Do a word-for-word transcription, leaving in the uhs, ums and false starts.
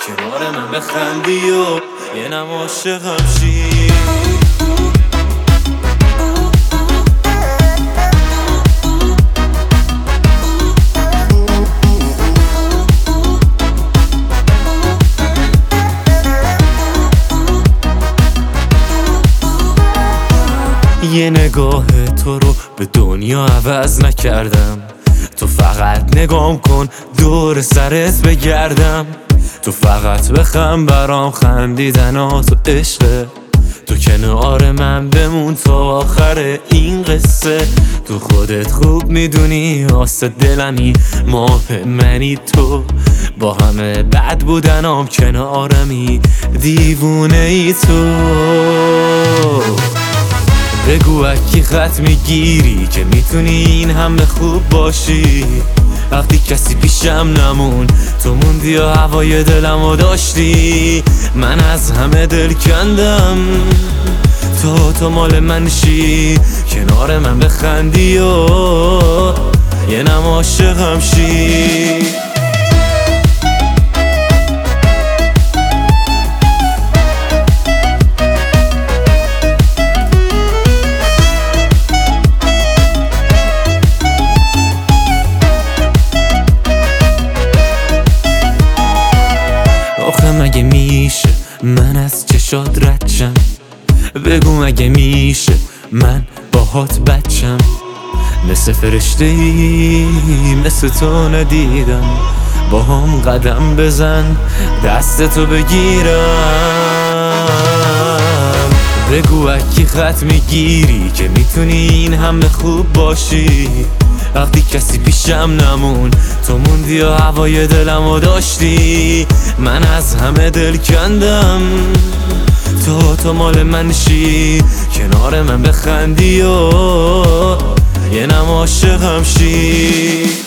کنار من بخندی و یه نم عاشقم شی. یه نگاه تو رو به دنیا عوض نکردم، تو فقط نگام کن دور سرت بگردم، تو فقط بخم برام خندیدنات و عشقه، تو کنار من بمون تا آخر این قصه. تو خودت خوب میدونی آسه دلمی ماه منی، تو با همه بد بودنام کنارمی دیوونه ای تو. بگو اکی خط میگیری که میتونی این همه خوب باشی، وقتی کسی پیشم نمون تو موندی و هوای دلمو داشتی. من از همه دل کندم تو تو مال من شی، کنار من بخندی و یه نم عاشقم شی. آخه مگه میشه من از چشات رد شم؟ بگو مگه میشه من باهات بچم؟ مثل فرشته ای مثل تو ندیدم، با هم قدم بزن دستتو بگیرم. بگو اکی خط میگیری که میتونی این همه خوب باشی، وقتی کسی پیشم نمون تو موندی و هوای دلمو داشتی. من از همه دل کندم تو تو مال من شی، کنار من بخندی و یه نم عاشقم شی.